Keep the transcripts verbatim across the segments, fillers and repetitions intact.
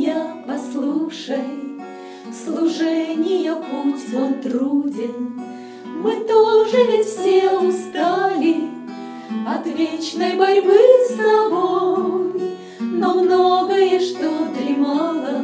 меня послушай, служение путь он труден. Мы тоже ведь все устали от вечной борьбы с собой, но многое, что дремало,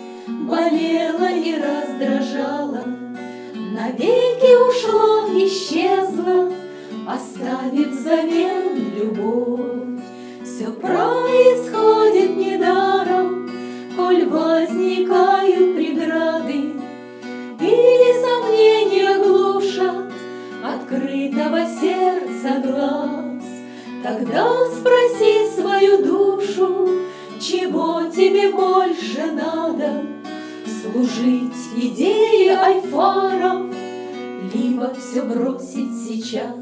болело и раздражало, навеки ушло, исчезло, оставив взамен любовь. Все происходит недаром, коль возникают преграды или сомнения глушат открытого сердца глаз. Тогда спроси свою душу, чего тебе больше надо: служить идее айфаров, либо все бросить сейчас.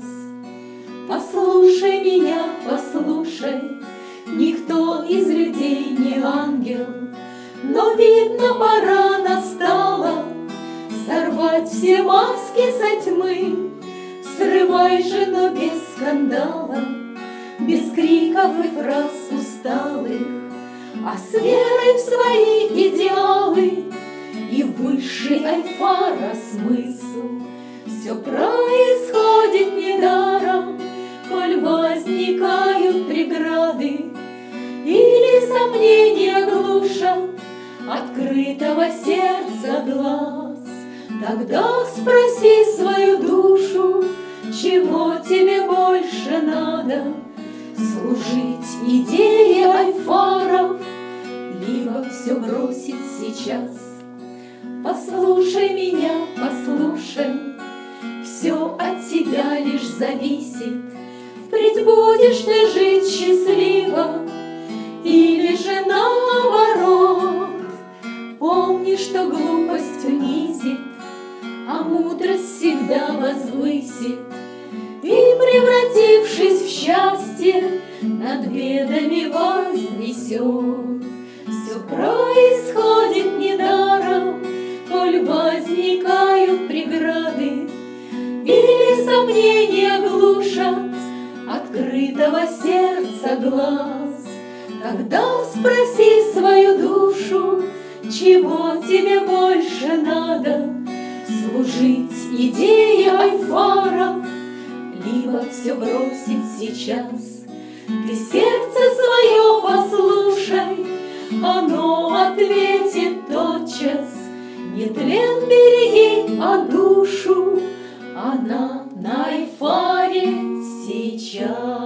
Послушай меня, послушай, никто из людей не ангел, но, видно, пора настала сорвать все маски со тьмы. Срывай же, но без скандала, без криков и фраз усталых, а с верой в свои идеалы и высший айфара смысл. Все происходит недаром, коль возникают преграды или сомнения глушат открытого сердца глаз. Тогда спроси свою душу, чего тебе больше надо: служить идее айфаров, либо все бросить сейчас. Послушай меня, послушай, все от тебя лишь зависит. Впредь будешь ты жить счастливо или же наоборот. Помни, что глупость унизит, а мудрость всегда возвысит, и, превратившись в счастье, над бедами вознесет. Все происходит недаром, коль возникают преграды или сомнения глушат открытого сердца глаз. Тогда спроси свою душу, чего тебе больше надо: служить идее айфаров, либо все бросить сейчас. Ты сердце свое послушай, оно ответит тотчас. Не тлен береги, а душу, она на айфаре сейчас.